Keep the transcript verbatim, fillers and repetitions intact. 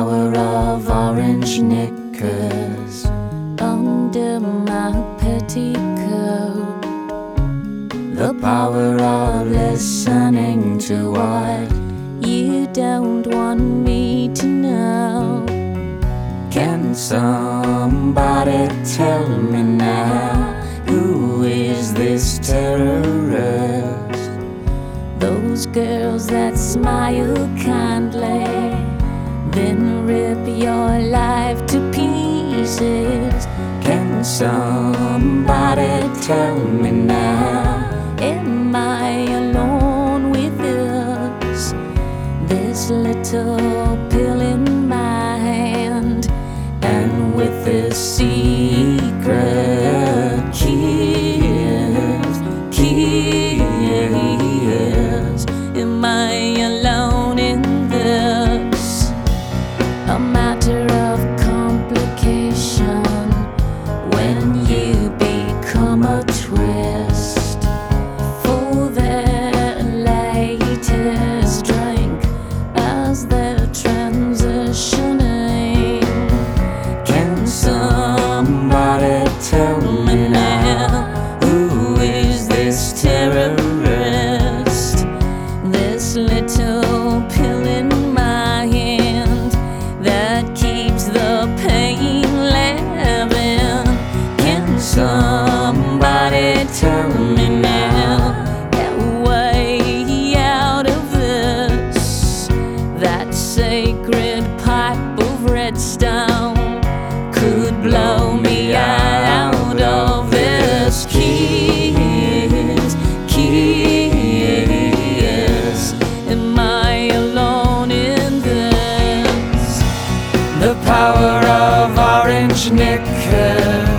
power of orange knickers under my petticoat, the power of listening to what you don't want me to know. Can somebody tell me now, who is this terrorist? Those girls that smile kindly, then rip your life to pieces. Can somebody tell me now, am I alone with this? This little pill in my hand, and with this secret kiss, kiss. Am I alone in this? A matter of complication when you become a twist for their latest drink as they're transitioning. Can somebody tell me now, who is this terrorist? This little pill in my hand that keeps the pain living. Can somebody tell me now, a way out of this? That sacred pipe of redstone could blow me out of this kiss, kiss. Am I alone in this? The power of orange knickers